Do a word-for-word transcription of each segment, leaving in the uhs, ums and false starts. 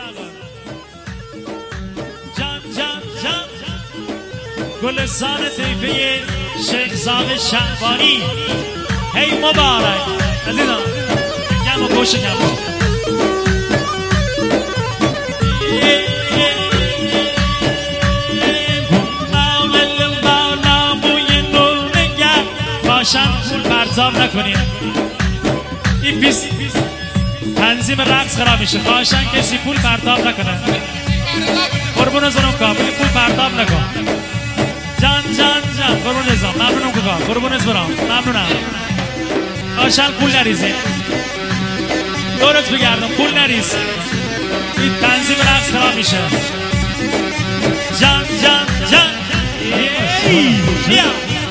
جان جان جان گلستان طیفه شیخ زاغ شهبانی هی مبارک عزیزان گم و خوش گم باشن پول پرتاب نکنین این پیس تنظیم رقص خراب میشه باشن کسی پول پرتاب نکنه قربون زنم که پول پرتاب نکن جان جان جان قربون ازم ممنونم که قربون از برام ممنونم باشن پول نریزین دورت بگردم پول نریز این تنظیم رقص خراب میشه جان جان جان بیا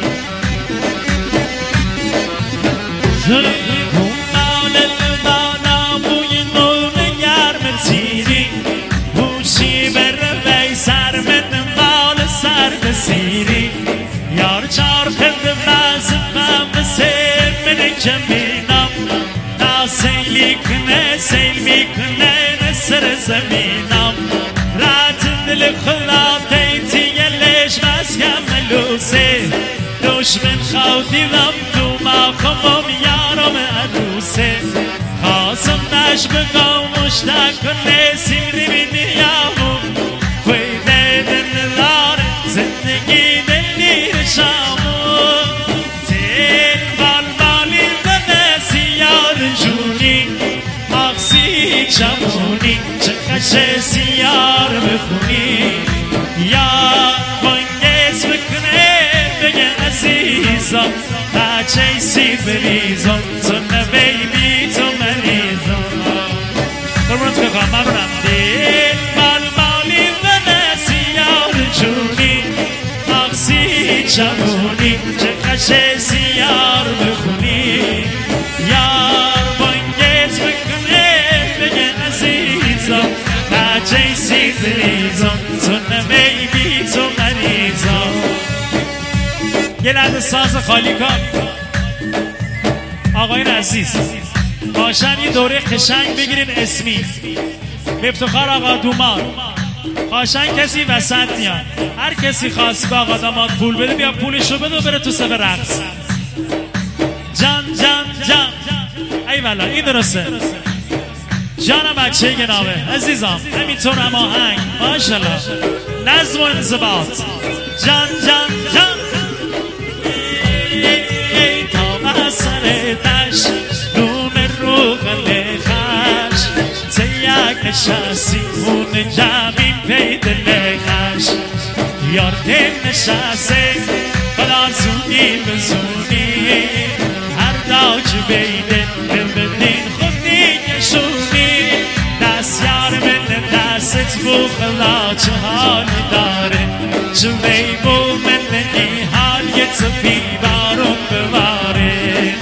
مال البانا بوی نون گرم تیری بوشی بر وی سر من مال سر بسیری یار چار خند مزمم بسیر من کمینم نا سیلی کنه سیل میکنه نسر زمینم رات دل خلاطی تیلش مسکم ملوسه دشمن خودیدم تو ما خمم یارم عروسه خواستم نش بگم مشتاق کنه سیری بینی یامو خویده دن داره زندگی دلیر شامو تین بال بالی دنه سیار جونی آقسی چمونی چقدر سیار بخونی یا بانگیز بکنه بگه عزیزم بچه سی بریزم تو نه بیبی تو مریزم قربونت که خواهم ممنونم دل مال مالی و نسیار جونی آقسی چمونی چه خشه سیار بخونی یار بانگیز بکنه بگه عزیزم بچه سی بریزم تو نه بیبی تو مریزم یه لحظه ساز خالی کن آقایون عزیز باشن یه دوره قشنگ بگیریم اسمی به افتخار آقا دومان باشن کسی وسط نیاد هر کسی خواست به آقا داماد پول بده بیا پولشو بده و بره تو سبه رقص جان جان جان ای والا این درسته جانم بچه گنابه عزیزم همینطور هم آهنگ ماشالله نظم و انضباط جان جان جان سر دشت نوم رو قله خش تیک نشستی اون جمعین پید لخش یار دل نشسته خدا زونی بزونی هر داج بیده ببینین خودی کشونی دست یار من دستت بو خلا چه حالی داره چه بیبو من این حال یه تپی بارون بباره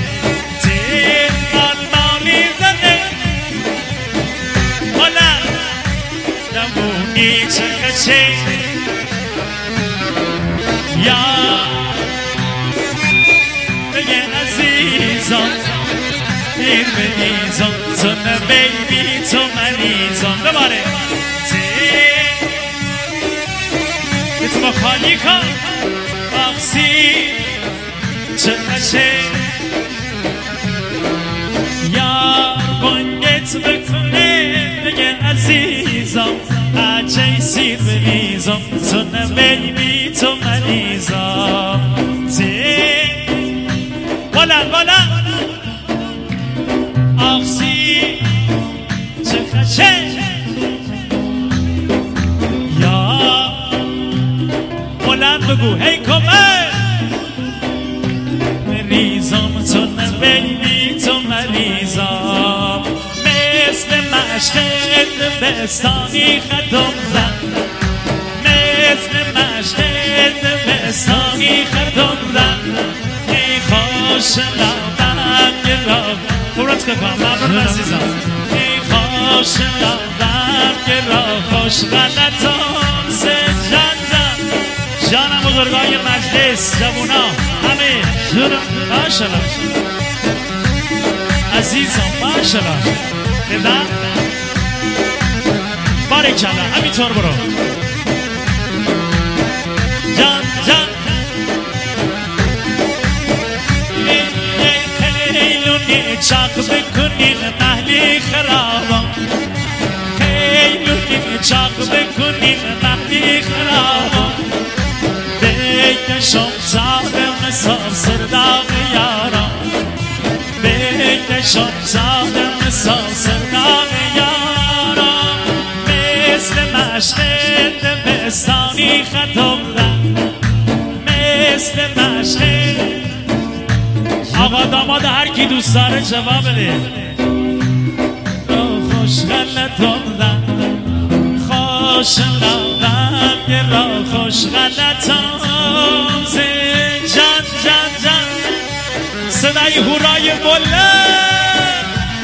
چه یا بگه عزیزم دیر بگیزم تو نه بیبی تو مریزم دوباره یه تو با خالی کن باقسی چه نشه یا بانگت بکنه بگه عزیزم بچه سیر بریزم تو نه بیبی تو مریزم بلند بلند آقسی چه خشه یا بلند بگو هی کمه مریزم تو نه بیبی تو مریزم مثل مشقت بستانی خدم زن مثل مشقت بستانی خدم زن ای خوش لبم گرام قربت که کنم ممنون عزیزم ای خوش لبم گرام خوش غلطان سه جان جان جانم بزرگای مجلس جوونا همه جونم ماشالله عزیزم ماشالله دیدم باریکلا همینطور برو جان جان خیلونی چاق بکنین محلی خرابا خیلونی چاق بکنین محلی خرابا بکشم زادم سال سرداغ یارا بکشم زادم سال سرداغ یارا مثل مشق دبستانی خطوبدم مثل مشق آقا داماد هر کی دوست داره جواب بده خوش غلطوندم خوش لبم یه را خوش غلطم جان جان جان صدای هورای بلند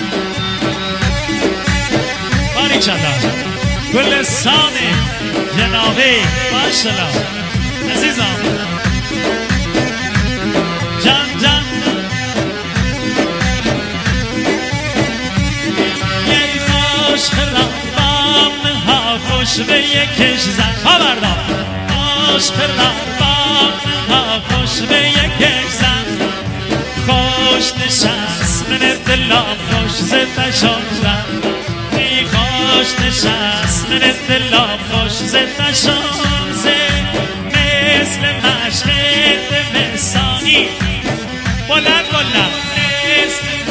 باریکلا گلستان جنابی ماشالله عزیزم جان جان یه خوش خرابم ها خوش به یکش زن ها بردم خوش خرابم ها خوش به یکش زن خوش نشست من دلم خوش زنده شدن ای خوش نشست من دلم خوش زنده شدن مثل مشق دبستانی بلند بلند مثل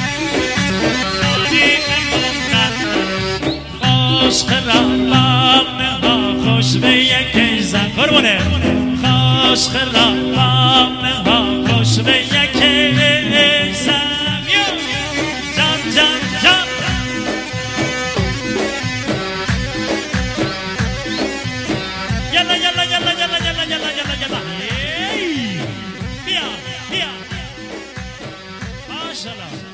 خوش خرابم ها خوش به یکی زن قربونه خوش خرابم ها خوش به یکی زن جان جان جان یلا یلا یلا یلا یلا یلا یلا یلا بیا بیا ماشالله